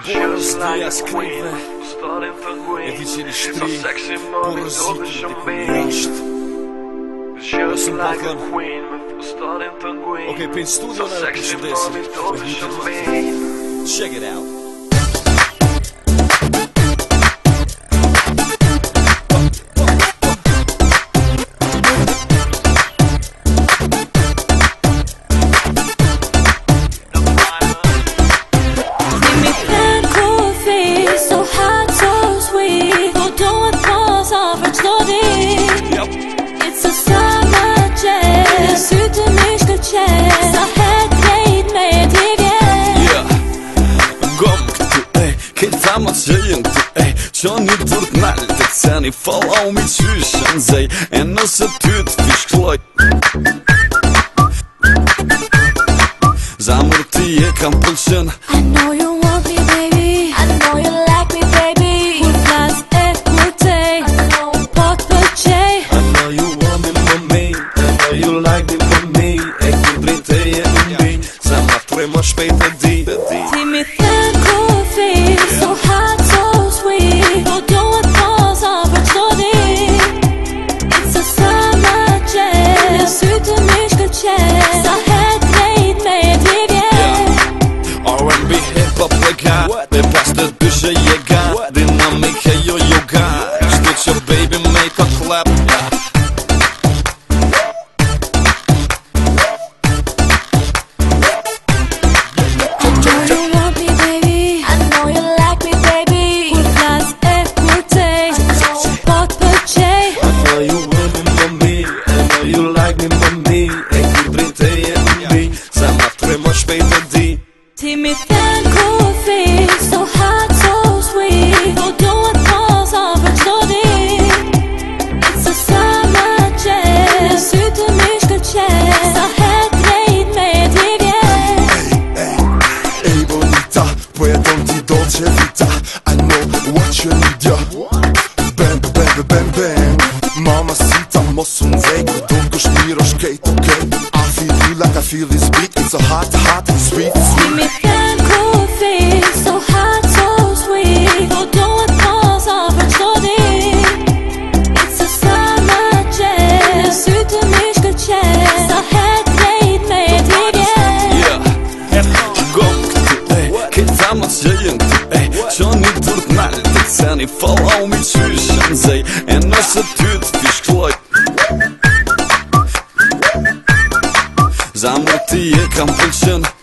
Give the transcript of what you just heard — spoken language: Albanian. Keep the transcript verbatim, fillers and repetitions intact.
Borës të jaskrive e ti që një shtri porëzitin të ku jasht Ose më pakën Okej, për në studio në e përshëndesin Check it out It's a summer jazz Sytë mig shkëlqen Sa het lejt me t'jege Yeah, ngom këtu, ej Këtë thamat që jën këtu, ej Që një durt nalë të ceni Follow me qyshën, zej E nëse ty të fishkloj Zamur ti e kam pëlqen I know you want me baby I know you like me baby Kur flas e mërtej I know pot përqej I know you want me for me I know you like me for me E kur drejtë e e mbi Sa ma tre më shpejt e di Ti mi thën kofi So hot, so sweet Po duhet posa për qdo dit It's a summer jazz Sytë mig shkëlqen Sa het lejt me t'jege R and B hip-hop lega Dhe pas të dyshe jega Dinamike jo yoga Shtu që baby make a clap I know you want me baby I know you like me baby Kur flas e mërtej I know pot përqej I know you want me for me I know you like me for me E kur drejtë e e mbi Sa ma tre më shpejt e di Ti mi thën kofi So hot, so sweet Po duhet posa për qdo dit It's a summer jazz Sytë mig shkëlqen Sa het lejt me t'jege Ey bonita, puedo ti dolce vita I know what you need, yeah Bam, bam, bam, bam Mamacita, mos unë vej Do kush mirë është kejt, okej I feel you like I feel this beat It's a hot, hot and sweet, Ti sweet mi thën kofi So hot, so sweet Po duhet posa për qdo dit It's a summer jazz Sytë mig shkëlqen Sa het lejt me t'jege Yeah, ngom këtu, ej Këtë thamat që jën këtu, ej Që një durt nalë të ceni Follow me qyshën, zej E nëse ty të fishkloj Zamur ti e kam pëlqen